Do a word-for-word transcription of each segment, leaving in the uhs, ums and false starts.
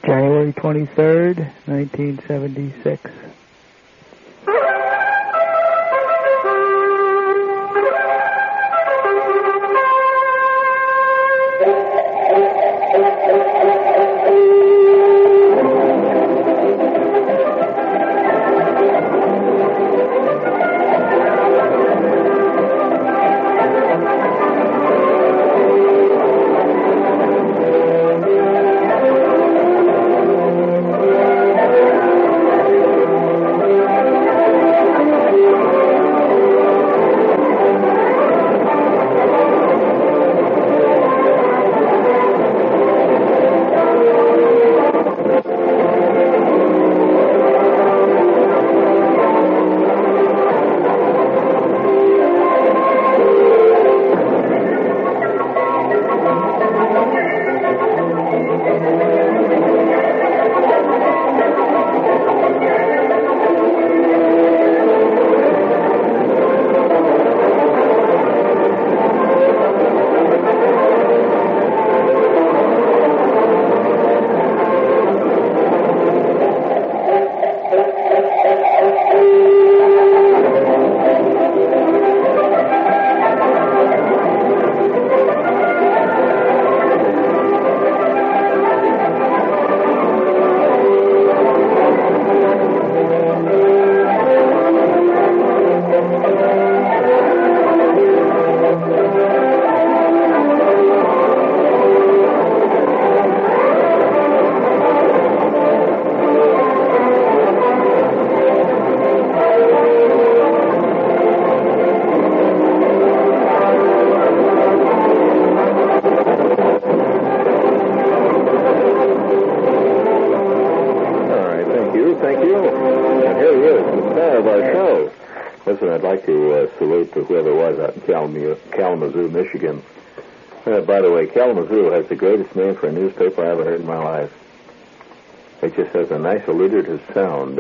January twenty-third, nineteen seventy-six. Kalamazoo, Michigan. Uh, by the way, Kalamazoo has the greatest name for a newspaper I ever heard in my life. It just has a nice alliterative sound.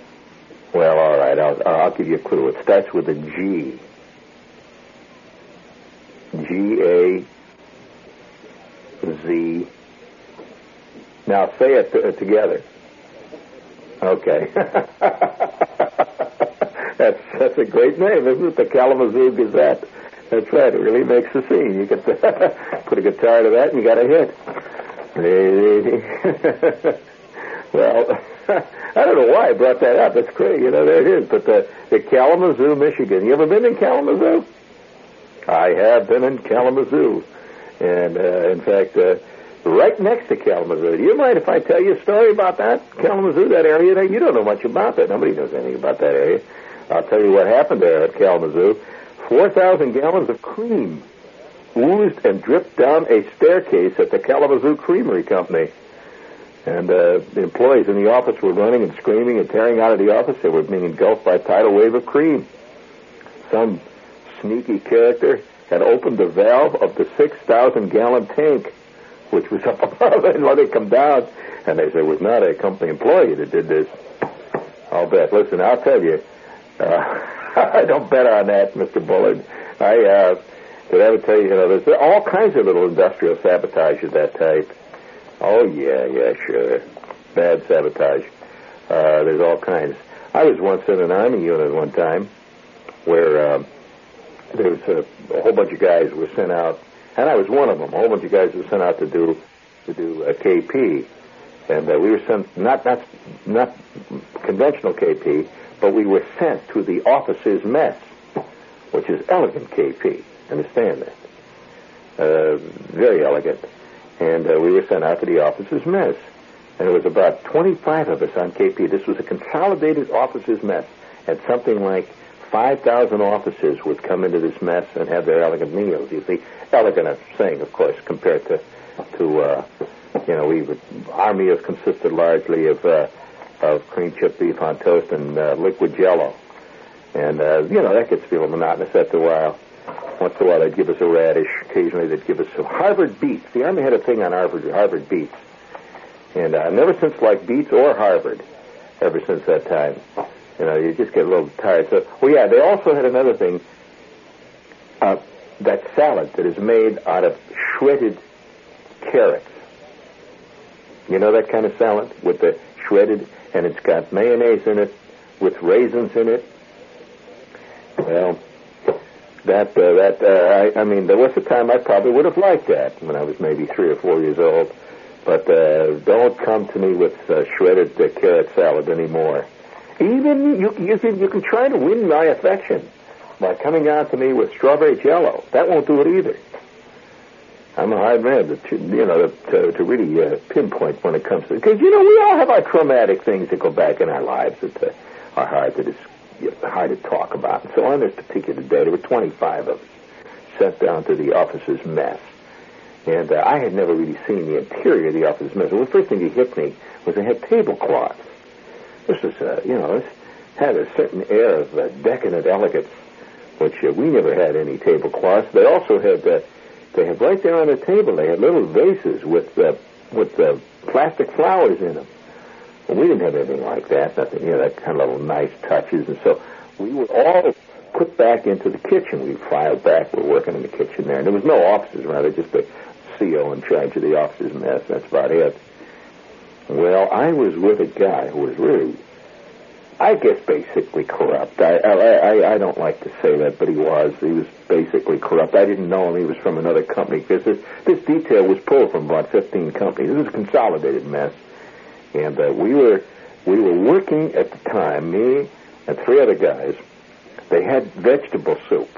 Well, all right, I'll, I'll give you a clue. It starts with a G. G A Z. Now say it t- together. Okay. that's that's a great name, isn't it? The Kalamazoo Gazette. That's right. It really makes the scene. You can put a guitar to that, and you got a hit. Well, I don't know why I brought that up. It's great. You know, there it is. But the, the Kalamazoo, Michigan. You ever been in Kalamazoo? I have been in Kalamazoo. And, uh, in fact, uh, right next to Kalamazoo. Do you mind if I tell you a story about that? Kalamazoo, that area? You don't know much about that. Nobody knows anything about that area. I'll tell you what happened there at Kalamazoo. four thousand gallons of cream oozed and dripped down a staircase at the Kalamazoo Creamery Company. And uh, the employees in the office were running and screaming and tearing out of the office. They were being engulfed by a tidal wave of cream. Some sneaky character had opened the valve of the six thousand gallon tank, which was up above, and let it come down. And they said it was not a company employee that did this. I'll bet. Listen, I'll tell you. Uh, I don't bet on that, Mister Bullard. I, uh, did I ever tell you, you know, there's all kinds of little industrial sabotage of that type. Oh, yeah, yeah, sure. Bad sabotage. Uh, there's all kinds. I was once in an Army unit one time where um, there was a, a whole bunch of guys were sent out, and I was one of them. A whole bunch of guys were sent out to do to do a K P, and uh, we were sent not not not conventional K P, but we were sent to the officers' mess, which is elegant K P. Understand that? Uh, very elegant. And uh, we were sent out to the officers' mess. And there was about twenty-five of us on K P. This was a consolidated officers' mess. And something like five thousand officers would come into this mess and have their elegant meals. You see, elegant, I'm saying, of course, compared to, to uh, you know, we would, our meals consisted largely of uh, of cream chip beef on toast and uh, liquid Jell-O. And, uh, you know, that gets a little monotonous after a while. Once in a while, they'd give us a radish. Occasionally, they'd give us some Harvard beets. The Army had a thing on Harvard, Harvard beets. And uh, never since liked beets or Harvard, ever since that time. You know, you just get a little tired. So, well, yeah, they also had another thing, uh, that salad that is made out of shredded carrots. You know that kind of salad with the shredded, and it's got mayonnaise in it with raisins in it? Well, that, uh, that, uh, I, I mean, there was a time I probably would have liked that when I was maybe three or four years old. But uh, don't come to me with uh, shredded uh, carrot salad anymore. Even you, you can you can try to win my affection by coming on to me with strawberry jello. That won't do it either. I'm a hard man to, you know, to, to really uh, pinpoint when it comes to, because, you know, we all have our traumatic things that go back in our lives that uh, are hard to dis, you know, hard to talk about. And so on this particular day, there were twenty-five of us sent down to the officer's mess. And uh, I had never really seen the interior of the officer's mess. Well, the first thing that hit me was they had tablecloths. This was, uh, you know, this had a certain air of uh, decadent elegance, which uh, we never had any tablecloths. They also had... Uh, They had right there on the table, they had little vases with uh, with uh, plastic flowers in them. Well, we didn't have anything like that, nothing, you know, that kind of little nice touches. And so we were all put back into the kitchen. We filed back, we were working in the kitchen there. And there was no officers around, there was just a C O in charge of the officers' mess. That's about it. Well, I was with a guy who was really, I guess, basically corrupt. I, I I I don't like to say that, but he was. He was basically corrupt. I didn't know him. He was from another company, because this, this detail was pulled from about fifteen companies. This was a consolidated mess. And uh, we were we were working at the time, me and three other guys. They had vegetable soup,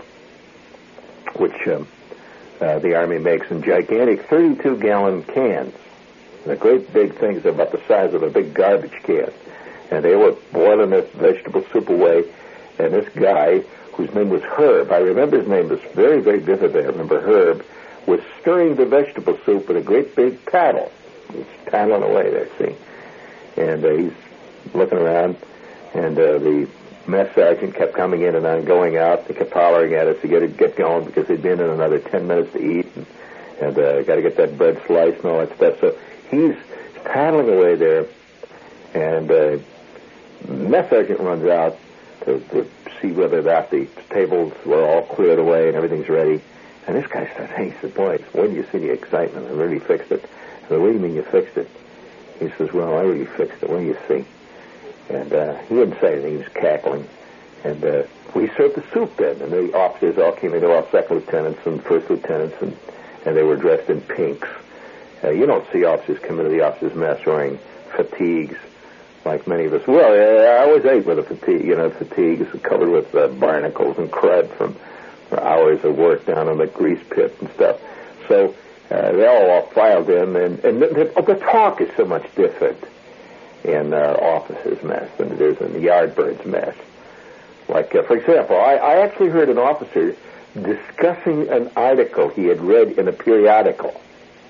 which um, uh, the Army makes in gigantic thirty-two gallon cans. The great big things about the size of a big garbage can. And they were boiling this vegetable soup away. And this guy, whose name was Herb, I remember his name was very, very vividly. I remember Herb was stirring the vegetable soup with a great big paddle. He's paddling away there, see? And uh, he's looking around, and uh, the mess sergeant kept coming in and on, going out. They kept hollering at us to get it, get going, because they'd been in another ten minutes to eat, and, and uh, got to get that bread sliced and all that stuff. So he's paddling away there, and uh, mess sergeant runs out to, to see whether that the tables were all cleared away and everything's ready. And this guy says, hey, he said, boys, when do you see the excitement? I really fixed it. I said, what do you mean you fixed it? He says, well, I really fixed it. What do you see? And uh, he didn't say anything. He was cackling. And uh, we served the soup then. And the officers all came in. They were all second lieutenants and first lieutenants, and, and they were dressed in pinks. Uh, you don't see officers come into the officers' mess wearing fatigues like many of us. Well, I always ate with a fatigue, you know, fatigues covered with uh, barnacles and crud from hours of work down in the grease pit and stuff. So uh, they all, all filed in, and, and the, the, the talk is so much different in uh, officers' mess than it is in the Yardbirds' mess. Like, uh, for example, I, I actually heard an officer discussing an article he had read in a periodical.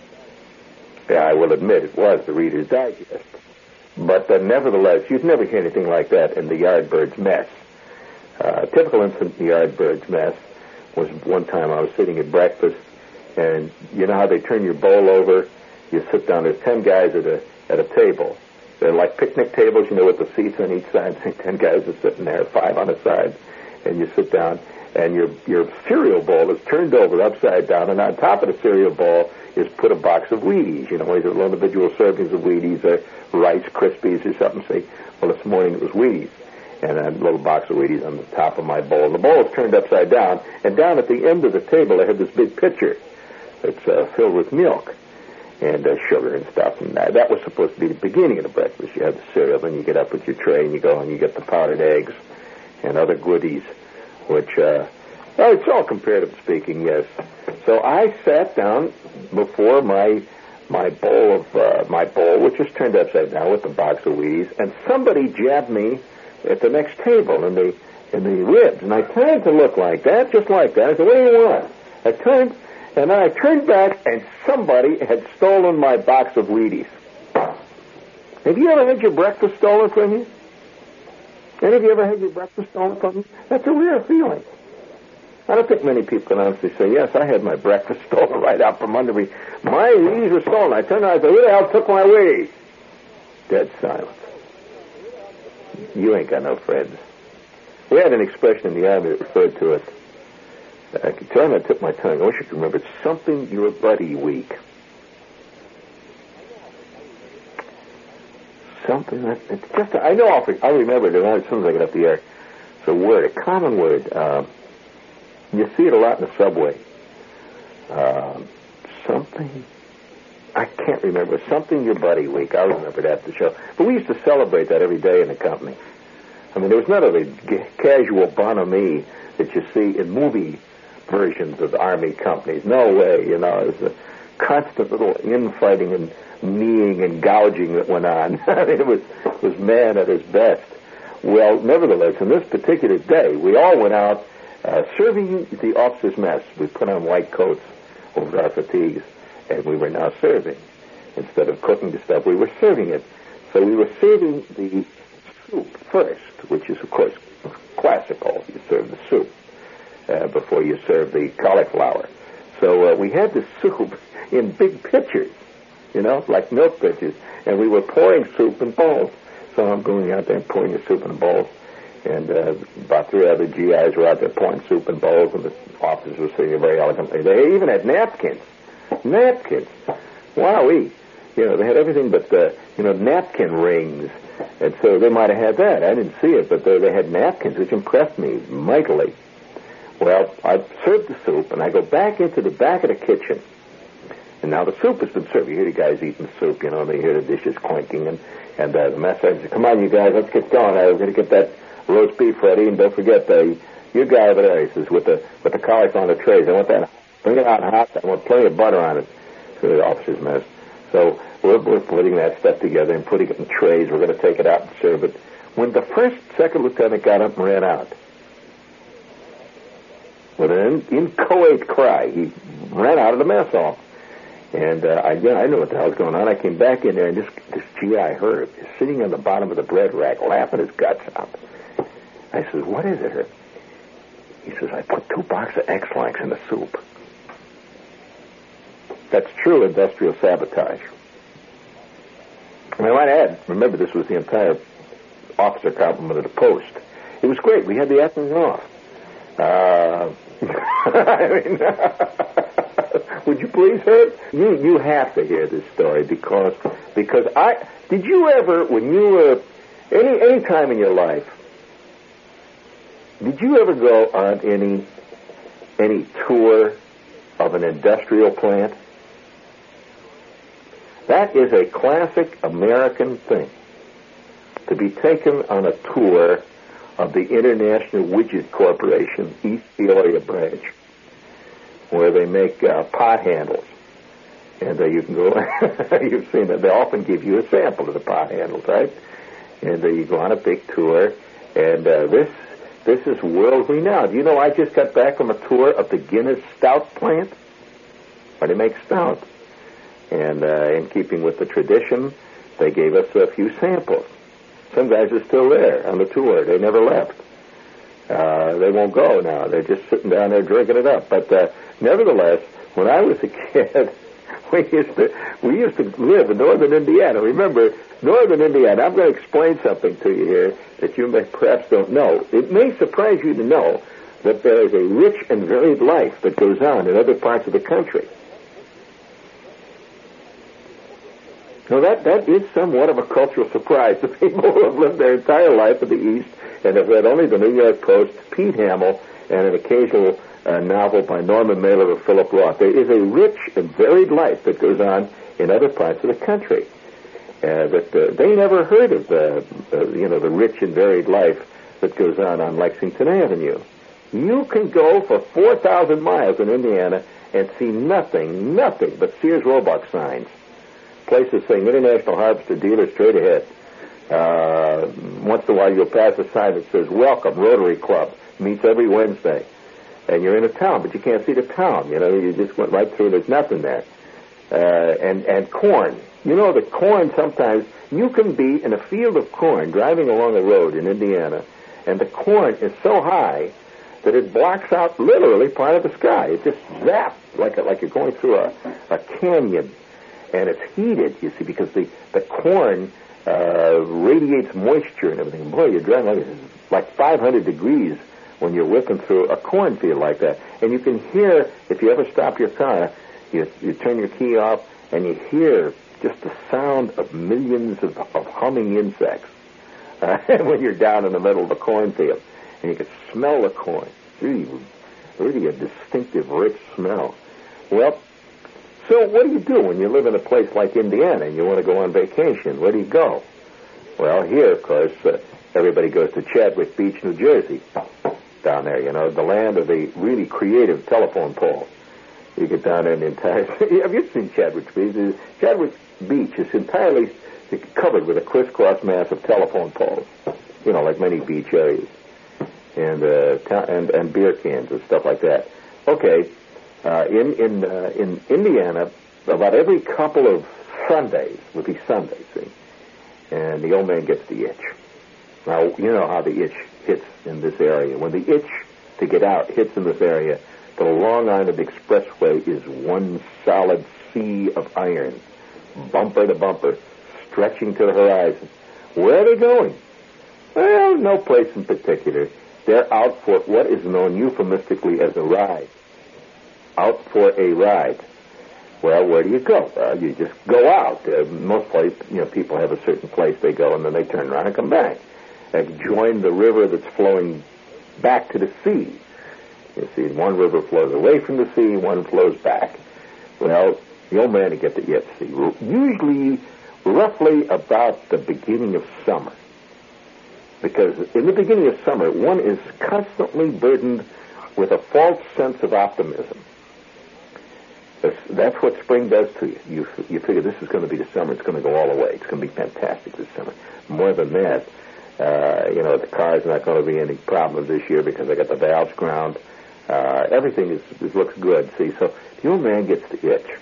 Yeah, I will admit it was the Reader's Digest. But uh, nevertheless, you'd never hear anything like that in the Yardbirds' mess. Uh, a typical incident in the Yardbirds' mess was one time I was sitting at breakfast, and you know how they turn your bowl over? You sit down, there's ten guys at a at a table. They're like picnic tables, you know, with the seats on each side. Ten guys are sitting there, five on a side, and you sit down, and your your cereal bowl is turned over upside down, and on top of the cereal bowl is put a box of Wheaties. You know, these little individual servings of Wheaties, or Rice Krispies or something. Say, well, this morning it was Wheaties, and a little box of Wheaties on the top of my bowl. And the bowl is turned upside down, and down at the end of the table I had this big pitcher that's uh, filled with milk and uh, sugar and stuff. And that, that was supposed to be the beginning of the breakfast. You have the cereal, then you get up with your tray, and you go and you get the powdered eggs and other goodies, which, uh, well, it's all comparative speaking, yes. So I sat down before my my bowl of uh, my bowl, which was turned upside down with the box of Wheaties, and somebody jabbed me at the next table in the in the ribs, and I turned to look like that, just like that. I said, "What do you want?" I turned, and then I turned back, and somebody had stolen my box of Wheaties. Have you ever had your breakfast stolen from you? Any of you ever had your breakfast stolen from you? That's a rare feeling. I don't think many people can honestly say, yes, I had my breakfast stolen right out from under me. My Wheaties were stolen. I turned around and I said, who the hell took my Wheaties? Dead silence. You ain't got no friends. We had an expression in the Army that referred to it. I could tell him I took my tongue. I wish I could remember. It's something your buddy week. something. That, it's just, I know I'll, I'll remember it as soon as I get up the air. It's a word, a common word. Uh, you see it a lot in the subway. Uh, something, I can't remember. Something Your Buddy Week. I'll remember that at the show. But we used to celebrate that every day in the company. I mean, there was none of the g- casual bonhomie that you see in movie versions of the Army companies. No way, you know. It was a constant little infighting and kneeing and gouging that went on. I mean, it was, it was man at his best. Well, nevertheless, on this particular day, we all went out uh, serving the officers' mess. We put on white coats over our fatigues, and we were now serving. Instead of cooking the stuff, we were serving it. So we were serving the soup first, which is, of course, classical. You serve the soup uh, before you serve the cauliflower. So uh, we had the soup in big pitchers, you know, like milk pitchers, and we were pouring soup in bowls. So I'm going out there and pouring the soup in bowls, and uh, about three other G Is were out there pouring soup in bowls, and the officers were sitting there very elegantly. They even had napkins. Napkins. Wowee. You know, they had everything but, uh, you know, napkin rings. And so they might have had that. I didn't see it, but they, they had napkins, which impressed me mightily. Well, I served the soup, and I go back into the back of the kitchen. And now the soup has been served. You hear the guys eating the soup, you know, they hear the dishes clinking, and, and uh, the mess sergeant says, come on, you guys, let's get going. I'm going to get that roast beef ready, and don't forget, the your guy over there, he says, with the with the cauliflower on the trays, I want that, bring it out hot, I want plenty of butter on it. So the officer's mess. So we're, we're putting that stuff together and putting it in trays. We're going to take it out and serve it. When the first second lieutenant got up and ran out, with an inchoate cry, he ran out of the mess hall. And uh, I, yeah, I knew what the hell was going on. I came back in there, and this, this G I Herb is sitting on the bottom of the bread rack, laughing his guts out. I said, what is it, Herb? He says, I put two boxes of X-Lax in the soup. That's true industrial sabotage. And I might add, remember, this was the entire officer complement of the post. It was great. We had the afternoon off. Uh, I mean, would you please, Herb? You you have to hear this story because because I did you ever, when you were any any time in your life, did you ever go on any any tour of an industrial plant? That is a classic American thing, to be taken on a tour of the International Widget Corporation, East Peoria branch, where they make uh, pot handles. And uh, you can go, you've seen it, they often give you a sample of the pot handles, right? And uh, you go on a big tour, and uh, this this is world renowned. You know, I just got back from a tour of the Guinness Stout plant, where they make stout. And uh, in keeping with the tradition, they gave us a few samples. Some guys are still there on the tour. They never left. Uh, they won't go now. They're just sitting down there drinking it up. But uh, nevertheless, when I was a kid, we used to we used to live in northern Indiana. Remember, northern Indiana. I'm going to explain something to you here that you may perhaps don't know. It may surprise you to know that there is a rich and varied life that goes on in other parts of the country. Now, that, that is somewhat of a cultural surprise to people who have lived their entire life in the East and have read only the New York Post, Pete Hamill, and an occasional uh, novel by Norman Mailer or Philip Roth. There is a rich and varied life that goes on in other parts of the country. Uh, that uh, they never heard of the, uh, you know, the rich and varied life that goes on on Lexington Avenue. You can go for four thousand miles in Indiana and see nothing, nothing but Sears Roebuck signs. Places saying International Harvester Dealer straight ahead. Uh, once in a while you'll pass a sign that says, Welcome, Rotary Club, meets every Wednesday. And you're in a town, but you can't see the town. You know, you just went right through, there's nothing there. Uh, and, and corn. You know, the corn sometimes, you can be in a field of corn driving along a road in Indiana, and the corn is so high that it blocks out literally part of the sky. It just zaps like, a, like you're going through a, a canyon. And it's heated, you see, because the, the corn uh, radiates moisture and everything. Boy, you're driving like, like five hundred degrees when you're whipping through a cornfield like that. And you can hear, if you ever stop your car, you, you turn your key off, and you hear just the sound of millions of, of humming insects uh, when you're down in the middle of a cornfield. And you can smell the corn. It's really, really a distinctive, rich smell. Well, so what do you do when you live in a place like Indiana and you want to go on vacation? Where do you go? Well, here, of course, uh, everybody goes to Chadwick Beach, New Jersey. Down there, you know, the land of the really creative telephone pole. You get down there in the entire... Have you seen Chadwick Beach? Chadwick Beach is entirely covered with a crisscross mass of telephone poles. You know, like many beach areas. And uh, ta- and, and beer cans and stuff like that. Okay, uh, in in uh, in Indiana, about every couple of Sundays, would be Sundays, see, and the old man gets the itch. Now, you know how the itch hits in this area. When the itch to get out hits in this area, the Long Island Expressway is one solid sea of iron, bumper to bumper, stretching to the horizon. Where are they going? Well, no place in particular. They're out for what is known euphemistically as a ride. Out for a ride. Well, where do you go? Well, you just go out. Uh, most place, you know, people have a certain place they go, and then they turn around and come back and join the river that's flowing back to the sea. You see, one river flows away from the sea, one flows back. Well, the old man to get the itch, see, usually roughly about the beginning of summer. Because in the beginning of summer, one is constantly burdened with a false sense of optimism. That's, that's what spring does to you. You you figure this is going to be the summer. It's going to go all the way. It's going to be fantastic this summer. More than that, uh, you know, the car's not going to be any problem this year because I got the valves ground. Uh, everything is, is looks good. See, so the old man gets the itch.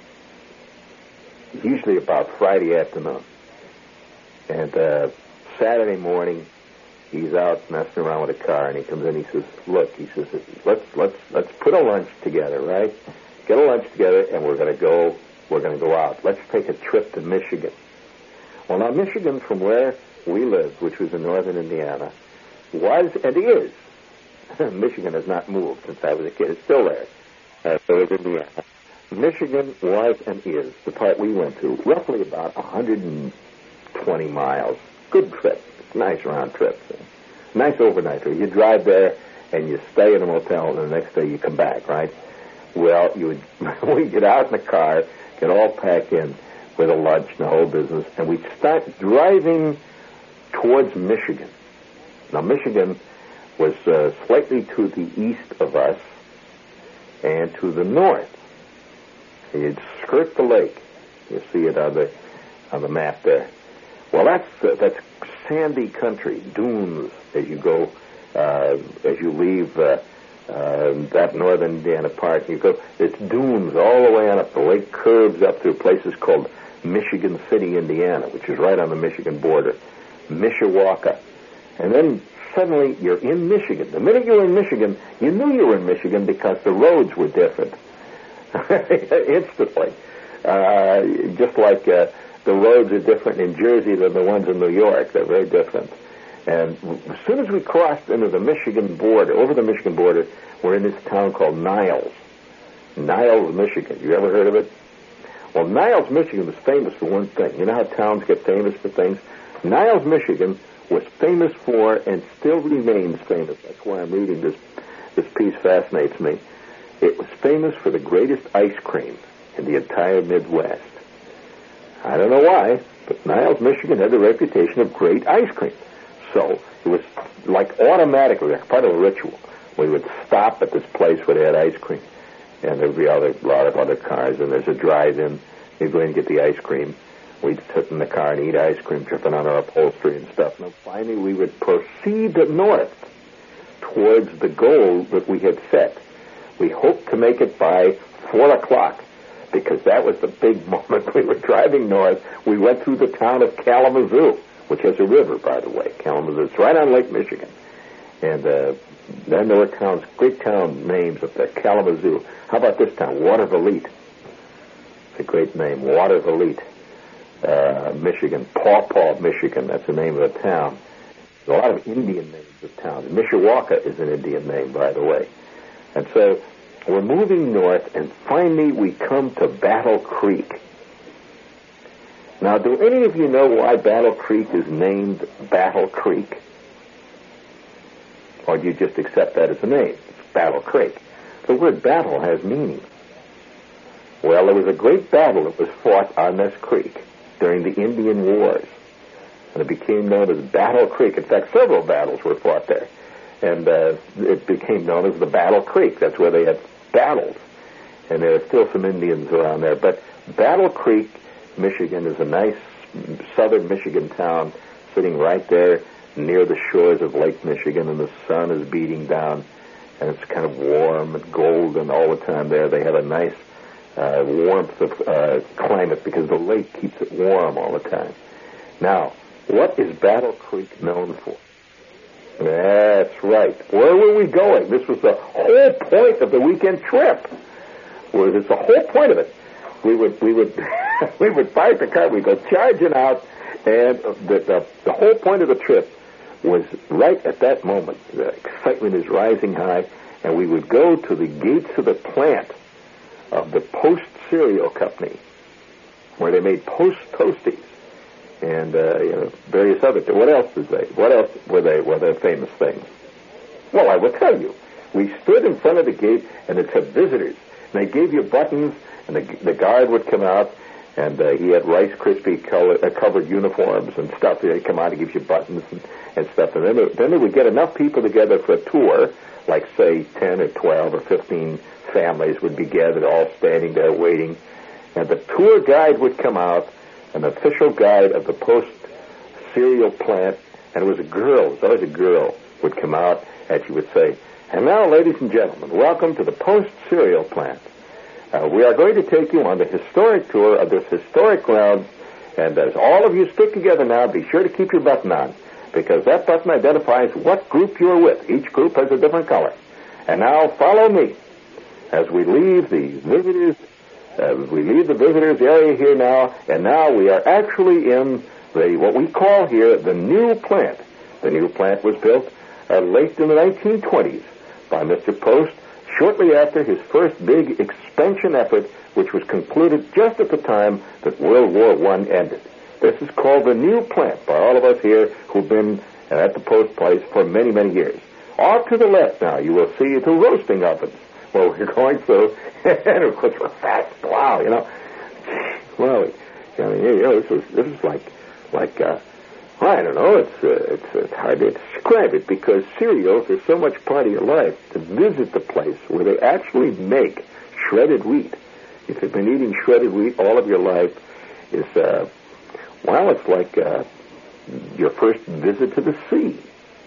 Usually about Friday afternoon, and uh, Saturday morning. He's out messing around with a car, and he comes in. He says, "Look," he says, "let's let's let's put a lunch together, right? Get a lunch together, and we're going to go. We're going to go out. Let's take a trip to Michigan." Well, now Michigan, from where we lived, which was in northern Indiana, was and is. Michigan has not moved since I was a kid. It's still there. Uh, so it's Indiana. Michigan was and is the part we went to, roughly about one hundred twenty miles. Good trip. Nice round trip. Nice overnight trip. You drive there and you stay in a motel, and the next day you come back, right? Well, you would we get out in the car, get all packed in with a lunch and the whole business, and we'd start driving towards Michigan. Now, Michigan was uh, slightly to the east of us and to the north. You'd skirt the lake. You see it on the on the map there. Well, that's uh, that's sandy country, dunes as you go, uh, as you leave uh, uh, that northern Indiana part. You go, it's dunes all the way on up. The lake curves up through places called Michigan City, Indiana, which is right on the Michigan border, Mishawaka. And then suddenly you're in Michigan. The minute you were in Michigan, you knew you were in Michigan because the roads were different. Instantly. Uh, just like uh, the roads are different in Jersey than the ones in New York. They're very different. And as soon as we crossed into the Michigan border, over the Michigan border, we're in this town called Niles. Niles, Michigan. You ever heard of it? Well, Niles, Michigan was famous for one thing. You know how towns get famous for things? Niles, Michigan was famous for and still remains famous. That's why I'm reading this. This piece fascinates me. It was famous for the greatest ice cream in the entire Midwest. I don't know why, but Niles, Michigan had the reputation of great ice cream. So it was like automatically, like part of a ritual. We would stop at this place where they had ice cream. And there'd be other, a lot of other cars, and there's a drive-in. You'd go in and get the ice cream. We'd sit in the car and eat ice cream, tripping on our upholstery and stuff. And finally, we would proceed north towards the goal that we had set. We hoped to make it by four o'clock, because that was the big moment. We were driving north. We went through the town of Kalamazoo, which has a river, by the way. Kalamazoo. It's right on Lake Michigan. And uh, then there were towns, great town names up there, Kalamazoo. How about this town, Watervliet? It's a great name, Watervliet, uh, Michigan. Paw Paw, Michigan, that's the name of the town. There's a lot of Indian names of towns. Mishawaka is an Indian name, by the way. And so we're moving north, and finally we come to Battle Creek. Now, do any of you know why Battle Creek is named Battle Creek? Or do you just accept that as a name? It's Battle Creek. The word battle has meaning. Well, there was a great battle that was fought on this creek during the Indian Wars. And it became known as Battle Creek. In fact, several battles were fought there. And uh, it became known as the Battle Creek. That's where they had battles. And there are still some Indians around there. But Battle Creek, Michigan, is a nice southern Michigan town sitting right there near the shores of Lake Michigan, and the sun is beating down, and it's kind of warm and golden all the time there. They have a nice uh, warmth of uh, climate because the lake keeps it warm all the time. Now, what is Battle Creek known for? That's right. Where were we going? This was the whole point of the weekend trip. Was it's the whole point of it. We would we would we would park the car. We'd go charging out, and the, the the whole point of the trip was right at that moment. The excitement is rising high, and we would go to the gates of the plant of the Post Cereal Company, where they made Post Toasties and uh, you know, various other. What else did they? What else were they? Were their famous things? Well, I will tell you. We stood in front of the gate, and it said visitors. And they gave you buttons, and the, the guard would come out, and uh, he had Rice Krispie color, uh, covered uniforms and stuff. They'd come out and give you buttons and, and stuff. And then they, then they would get enough people together for a tour, like, say, ten or twelve or fifteen families would be gathered, all standing there waiting. And the tour guide would come out, an official guide of the Post cereal plant, and it was a girl, it was always a girl, would come out, and she would say, "And now, ladies and gentlemen, welcome to the Post cereal plant. Uh, we are going to take you on the historic tour of this historic ground, and as all of you stick together now, be sure to keep your button on, because that button identifies what group you're with. Each group has a different color. And now, follow me as we leave the visitors, uh, we leave the visitors area here now, and now we are actually in the what we call here the new plant. The new plant was built uh, late in the nineteen twenties by Mister Post, shortly after his first big expansion effort, which was concluded just at the time that World War One ended. This is called the new plant by all of us here who've been at the Post place for many, many years. Off to the left now, you will see the roasting ovens. Well, we're going through, and of course we're fast. Wow, you know. Well, I mean, you know, this is, this is like, like, uh, I don't know, it's, uh, it's, it's hard to describe it because cereals are so much part of your life. To visit the place where they actually make shredded wheat, if you've been eating shredded wheat all of your life, is, uh, well, it's like uh, your first visit to the sea.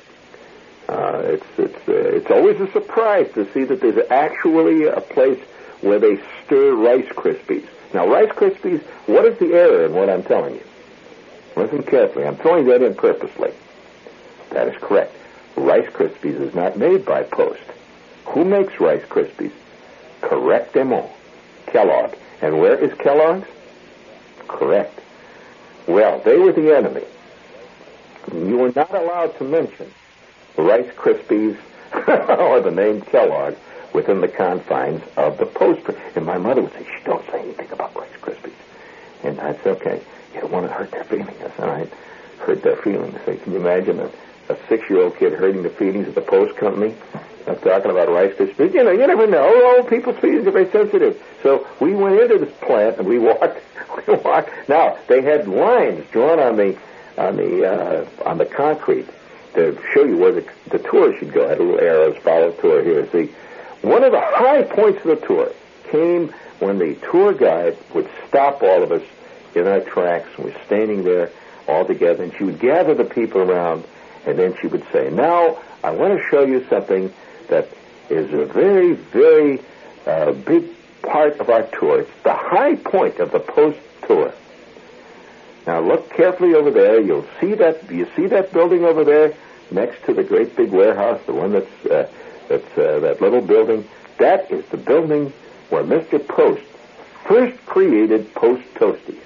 Uh, it's it's uh, it's always a surprise to see that there's actually a place where they stir Rice Krispies. Now, Rice Krispies, what is the error in what I'm telling you? Listen carefully. I'm throwing that in purposely. That is correct. Rice Krispies is not made by Post. Who makes Rice Krispies? Correctement. Kellogg. And where is Kellogg's? Correct. Well, they were the enemy. You were not allowed to mention Rice Krispies or the name Kellogg within the confines of the Post. And my mother would say, "Shh, don't say anything about Rice Krispies." And I'd say, "Okay, you don't want to hurt their feelings." That's all right. Hurt their feelings. So can you imagine a, a six-year-old kid hurting the feelings of the Post Company? I'm talking about Rice Krispies. You know, you never know. Old people's feelings are very sensitive. So we went into this plant and we walked. We walked. Now they had lines drawn on the on the uh, on the concrete to show you where the, the tour should go. I had little arrows, follow tour here. See, one of the high points of the tour came when the tour guide would stop all of us in our tracks, and we're standing there all together, and she would gather the people around, and then she would say, "Now, I want to show you something that is a very, very uh, big part of our tour. It's the high point of the Post tour. Now, look carefully over there. You'll see that. You see that building over there next to the great big warehouse, the one that's uh, that's uh, that little building. That is the building where Mister Post first created Post Toasties.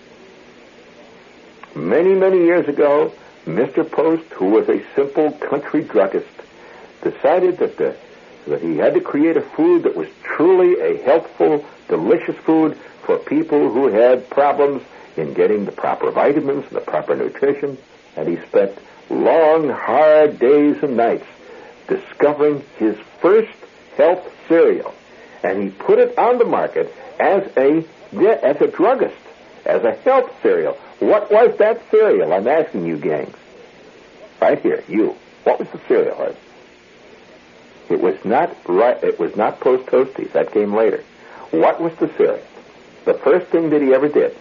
Many, many years ago, Mister Post, who was a simple country druggist, decided that the, that he had to create a food that was truly a healthful, delicious food for people who had problems in getting the proper vitamins and the proper nutrition, and he spent long, hard days and nights discovering his first health cereal, and he put it on the market as a as a druggist, as a health cereal. What was that cereal? I'm asking you, gangs. Right here, you. What was the cereal? Art? It was not right. It was not Post Toasties. That came later. What was the cereal? The first thing that he ever did,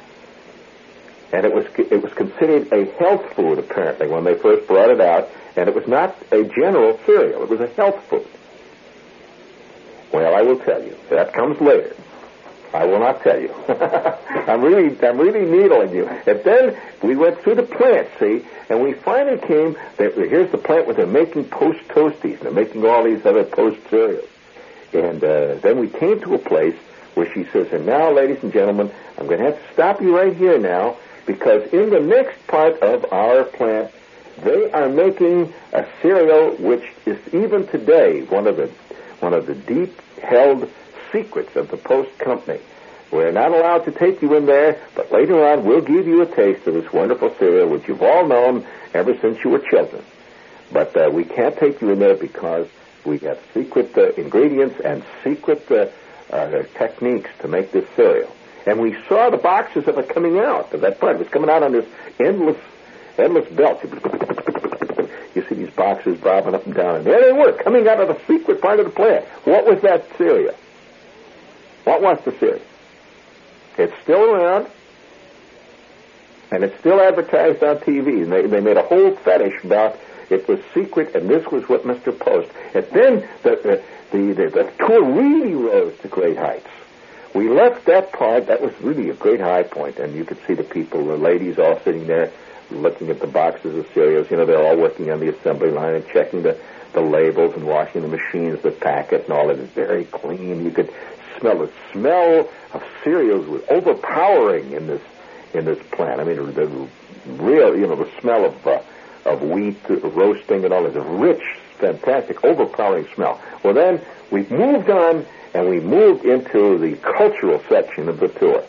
and it was it was considered a health food apparently when they first brought it out, and it was not a general cereal. It was a health food. Well, I will tell you. That comes later. I will not tell you. I'm really, I'm really needling you. And then we went through the plant, see, and we finally came. That here's the plant where they're making Post Toasties, and they're making all these other Post cereals. And uh, then we came to a place where she says, "And now, ladies and gentlemen, I'm going to have to stop you right here now, because in the next part of our plant, they are making a cereal which is even today one of the one of the deep-held secrets of the Post Company. We're not allowed to take you in there, but later on we'll give you a taste of this wonderful cereal which you've all known ever since you were children. But uh, we can't take you in there because we have secret uh, ingredients and secret uh, uh, techniques to make this cereal." And we saw the boxes of it coming out of that plant. It was coming out on this endless, endless belt. You see these boxes bobbing up and down, and there they were, coming out of the secret part of the plant. What was that cereal? What was the cereal? It's still around, and it's still advertised on T V. And they, they made a whole fetish about it was secret, and this was what Mister Post. And then the the, the, the, the tour really rose to great heights. We left that part. That was really a great high point, and you could see the people, the ladies all sitting there looking at the boxes of cereals. You know, they're all working on the assembly line and checking the, the labels and washing the machines that pack it and all. It is very clean. You could smell the smell of cereals was overpowering in this in this plant. I mean, the real, you know, the smell of uh, of wheat roasting and all this rich, fantastic, overpowering smell. Well, then we moved on and we moved into the cultural section of the tour.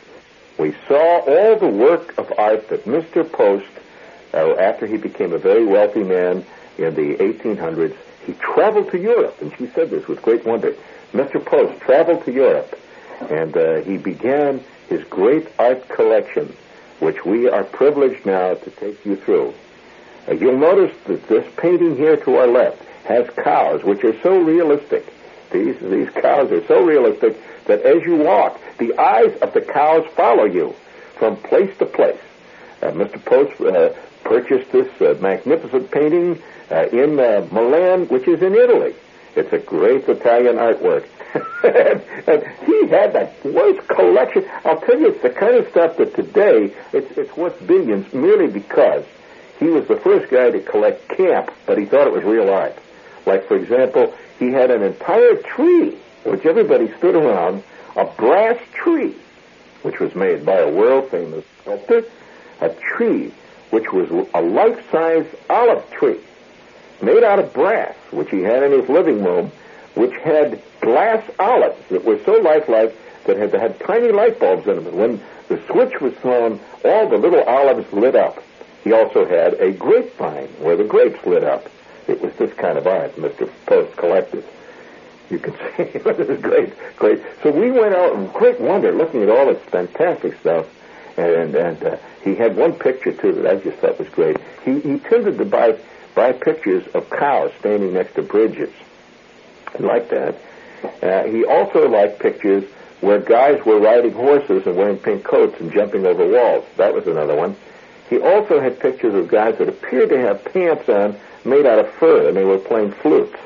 We saw all the work of art that Mister Post, uh, after he became a very wealthy man in the eighteen hundreds, he traveled to Europe, and she said this with great wonder. Mister Post traveled to Europe, and uh, he began his great art collection, which we are privileged now to take you through. Uh, you'll notice that this painting here to our left has cows, which are so realistic. These, these cows are so realistic that as you walk, the eyes of the cows follow you from place to place. Uh, Mister Post uh, purchased this uh, magnificent painting uh, in uh, Milan, which is in Italy. It's a great Italian artwork. and, and he had the worst collection. I'll tell you, it's the kind of stuff that today, it's, it's worth billions merely because he was the first guy to collect camp, but he thought it was real art. Like, for example, he had an entire tree, which everybody stood around, a brass tree, which was made by a world-famous sculptor, a tree which was a life-size olive tree, made out of brass, which he had in his living room, which had glass olives that were so lifelike that had, had tiny light bulbs in them. And when the switch was thrown, all the little olives lit up. He also had a grapevine where the grapes lit up. It was this kind of art Mister Post collected. You can see this is great, great. So we went out in great wonder looking at all this fantastic stuff. And, and uh, he had one picture, too, that I just thought was great. He, he tended to buy... buy pictures of cows standing next to bridges. He liked that. Uh, he also liked pictures where guys were riding horses and wearing pink coats and jumping over walls. That was another one. He also had pictures of guys that appeared to have pants on made out of fur, and they were playing flutes.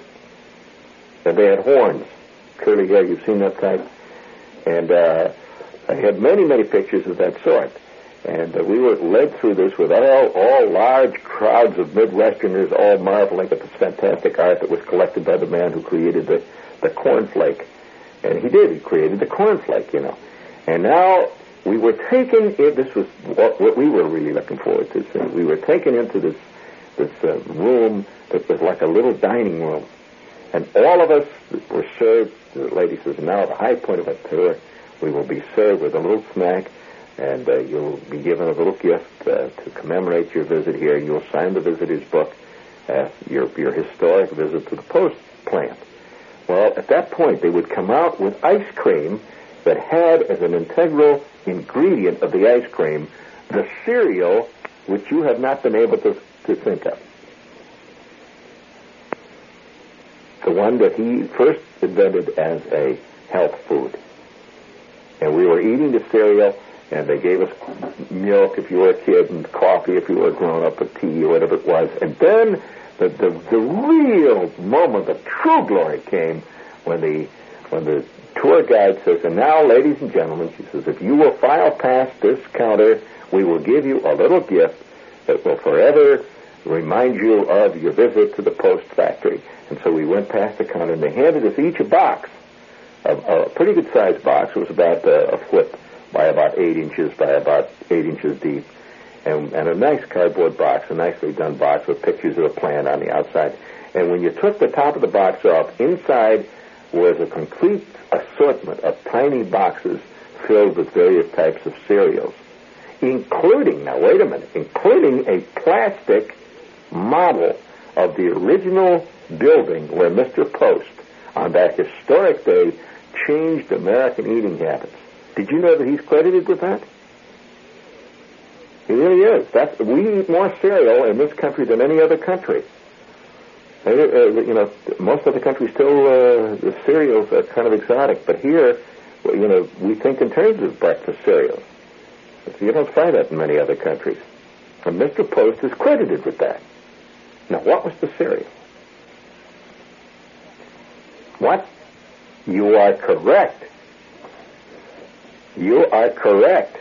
And they had horns. Curly hair, you've seen that type. And uh, I had many, many pictures of that sort. And uh, we were led through this with all, all large crowds of Midwesterners all marveling at this fantastic art that was collected by the man who created the, the cornflake. And he did. He created the cornflake, you know. And now we were taken in, this was what, what we were really looking forward to seeing. We were taken into this, this uh, room that was like a little dining room. And all of us were served, the lady says, now the high point of our tour, we will be served with a little snack. And uh, you'll be given a little gift uh, to commemorate your visit here. You'll sign the visitor's book, uh, your, your historic visit to the Post plant. Well, at that point, they would come out with ice cream that had as an integral ingredient of the ice cream the cereal which you have not been able to, to think of. The one that he first invented as a health food. And we were eating the cereal, and they gave us milk if you were a kid, and coffee if you were a grown-up, or tea, or whatever it was. And then the, the, the real moment of true glory came when the when the tour guide says, and now, ladies and gentlemen, she says, if you will file past this counter, we will give you a little gift that will forever remind you of your visit to the Post factory. And so we went past the counter, and they handed us each a box, a, a pretty good-sized box. It was about uh, a foot by about eight inches by about eight inches deep, and, and a nice cardboard box, a nicely done box with pictures of the plant on the outside. And when you took the top of the box off, inside was a complete assortment of tiny boxes filled with various types of cereals, including, now wait a minute, including a plastic model of the original building where Mister Post, on that historic day, changed American eating habits. Did you know that he's credited with that? He really is. That's, we eat more cereal in this country than any other country. Uh, you know, most other countries still, uh, the cereals are kind of exotic, but here, well, you know, we think in terms of breakfast cereals. You don't find that in many other countries. And Mister Post is credited with that. Now, what was the cereal? What? You are correct. You are correct.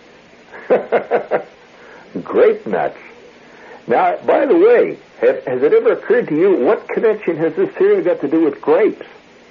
Grape nuts. Now, by the way, have, has it ever occurred to you, what connection has this cereal got to do with grapes?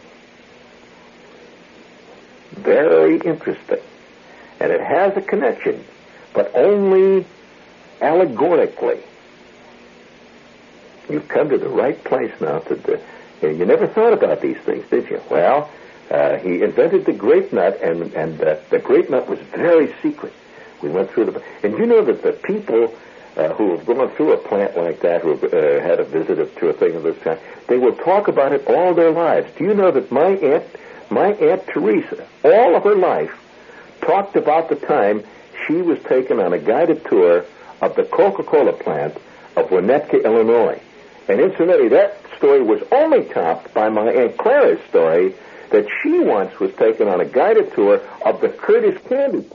Very interesting. And it has a connection, but only allegorically. You've come to the right place now. To the, you never thought about these things, did you? Well, uh, he invented the grape nut, and, and uh, the grape nut was very secret. We went through the... And you know that the people uh, who have gone through a plant like that, who have uh, had a visit to a thing of this kind, they will talk about it all their lives. Do you know that my aunt, my Aunt Teresa, all of her life, talked about the time she was taken on a guided tour of the Coca-Cola plant of Winnetka, Illinois. And incidentally, that story was only topped by my Aunt Clara's story that she once was taken on a guided tour of the Curtis Candy